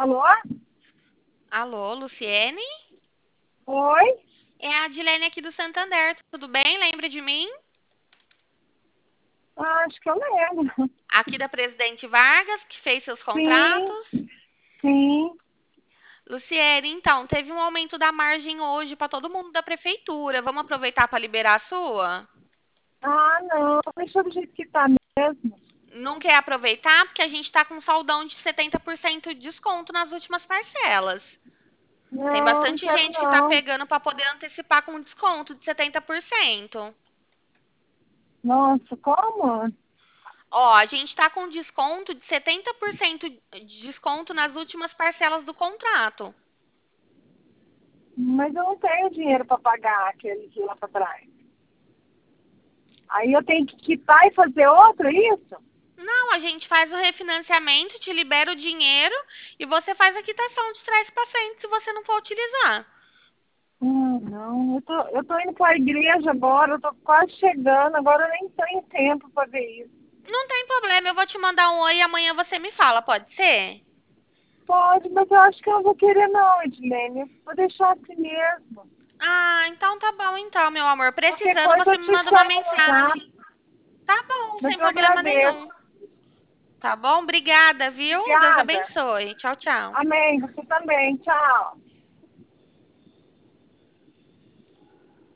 Alô? Alô, Luciene? Oi? É a Adilene aqui do Santander, tudo bem? Lembra de mim? Ah, acho que eu lembro. Aqui da Presidente Vargas, que fez seus Sim, contratos. sim. Luciene, então, teve um aumento da margem hoje para todo mundo da prefeitura. Vamos aproveitar para liberar a sua? Ah, não. Deixa do jeito que tá mesmo. Não quer aproveitar porque a gente está com um saldão de 70% de desconto nas últimas parcelas. Tem Não, não bastante quero gente que está não. pegando para poder antecipar com desconto de 70%. Nossa, como? Ó, a gente está com desconto de 70% de desconto nas últimas parcelas do contrato. Mas eu não tenho dinheiro para pagar aquele de lá para trás. Aí eu tenho que quitar e fazer outro, é isso? Não, a gente faz o refinanciamento, te libera o dinheiro e você faz a quitação de trás para frente se você não for utilizar. Não. Eu tô indo para a igreja agora, eu tô quase chegando, agora eu nem tenho tempo para ver isso. Não tem problema, eu vou te mandar um oi e amanhã você me fala, pode ser? Pode, mas eu acho que eu não vou querer não, Edilene. Vou deixar assim mesmo. Ah, então tá bom então, meu amor. Qualquer Precisando, coisa você eu me te manda uma chamo no mensagem. zap, Tá bom, mas sem eu problema agradeço. nenhum. Tá bom? Obrigada, viu? Deus Obrigada. abençoe. Tchau, tchau. Amém. Você também. Tchau.